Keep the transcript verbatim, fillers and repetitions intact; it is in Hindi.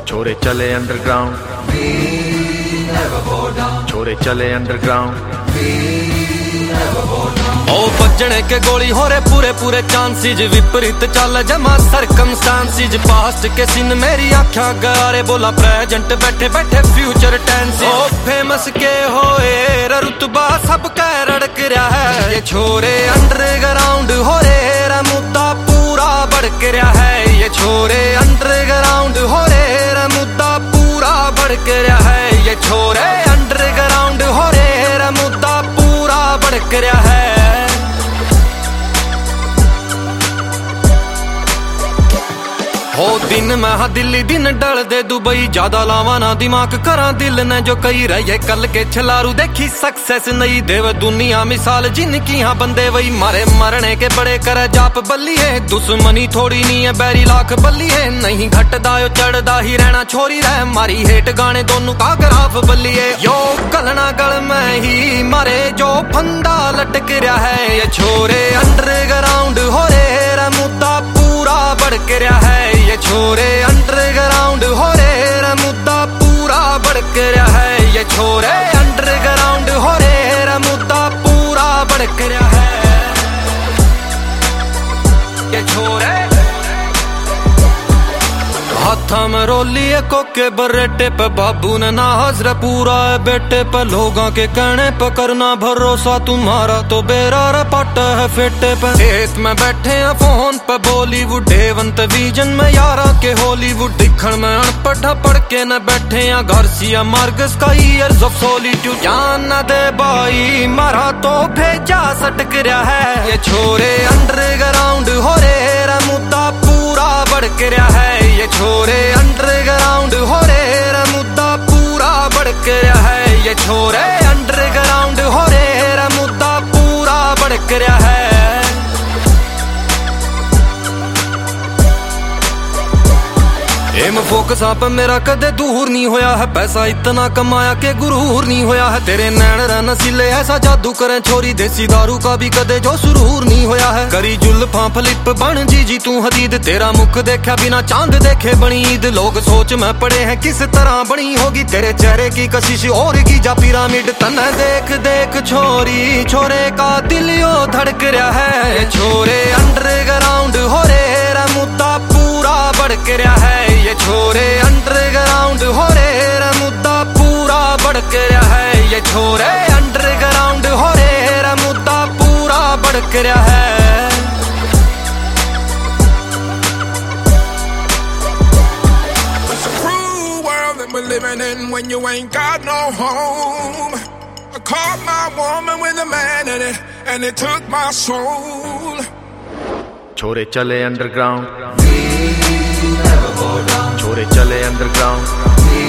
छोरे चले अंडरग्राउंड, छोरे चले अंडरग्राउंड। ओ बजने के गोली हो रे पूरे पूरे चांसीज, विपरीत चल जमा सरकमस्टांसीज। पास्ट के सीन मेरी आँखा गारे, बोला प्रेजेंट बैठे बैठे फ्यूचर टेंस। ओ फेमस के होए रुतबा सब कह रड़क रहा है, ये छोरे अंडरग्राउंड हो रे रा मुद्दा पूरा भड़क रहा है। ये छोरे अंडरग्राउंड हो रे रा मुद्दा पूरा भड़क रहा है। ये छोरे अंडरग्राउंड हो रे रा मुद्दा पूरा भड़क रहा है। हो दिन मैं हा दिल्ली दिन डल दे दुबई, ज्यादा लावा ना दिमाग करा दिल ने जो कही रहे कल के छलारू। देखी सक्सेस नहीं देव दुनिया मिसाल जिनकी हाँ बंदे वही मारे मरने के बड़े करे जाप बल्ली है। दुश्मनी थोड़ी नहीं है बैरी लाख बल्ली है, नहीं घटदा यो चढ़दा ही रहना छोरी रह। मारी हेट गाने दोनों का ग्राफ बल्ली है, यो गलना गल में ही मारे जो फंदा लटक रहा है। ये छोरे अंडरग्राउंड हो रे रा मुद्दा पूरा भड़क रहा है। ये छोरे अंडरग्राउंड हो रे रा मुद्दा पूरा भड़क रहा है। ये छोरे अंडरग्राउंड हो रे रा मुद्दा पूरा भड़क रहा है। ये छोरे हाथा में रोली है कोके बरेटे पे, बाबू ने ना हजर पूरा है बेटे पे। लोगों के कहने पे करना भरोसा, तुम्हारा तो बेरा रपट है फेटे पे। खेत में बैठे हैं फोन पे बॉलीवुड, हेवंत विजन में यारा के हॉलीवुड। दिखण में अनपढ़ पढ़ के न बैठे हैं घर सिया मार्गस का ईयर्स ऑफ सॉलिट्यूड। जान न दे भाई मारा तो भेजा सटक रहा है। ये छोरे अंडरग्राउंड हो रे रा मुद्दा पूरा भड़क रहा है। ये छोरे अंडरग्राउंड हो रे रा मुद्दा पूरा भड़क रहा है। ये छोरे अंडरग्राउंड हो रे रा मुद्दा पूरा भड़क रहा है। एम फोकस आप मेरा कदे दूर नहीं होया है, पैसा इतना कमाया के गुरूर नहीं होया है। तेरे नैन रन सिले ऐसा जादू करें छोरी, देसी दारू का भी कदे जो सुरूर नहीं होया है। करी जुल्फां फ्लिप बन जी जी तू हदीद, तेरा मुख देखा बिना चांद देखे बनी ईद। लोग सोच में पड़े हैं किस तरह बनी होगी तेरे चेहरे की कशिश और की जा पिरामिड। तन्ने देख देख छोरी छोरे का दिल यो धड़क रहा है। ये छोरे अंडरग्राउंड हो रे रा मुद्दा पूरा भड़क रहा है। ये छोरे अंडरग्राउंड हो रे रा मुद्दा पूरा भड़क रहा है। ये छोरे अंडरग्राउंड हो रे रा मुद्दा पूरा भड़क रहा है। It's a cruel world that we're living in when you ain't got no home. I caught my woman with a man in it and it took my soul. छोरे चले अंडरग्राउंड, छोरे चले अंडरग्राउंड।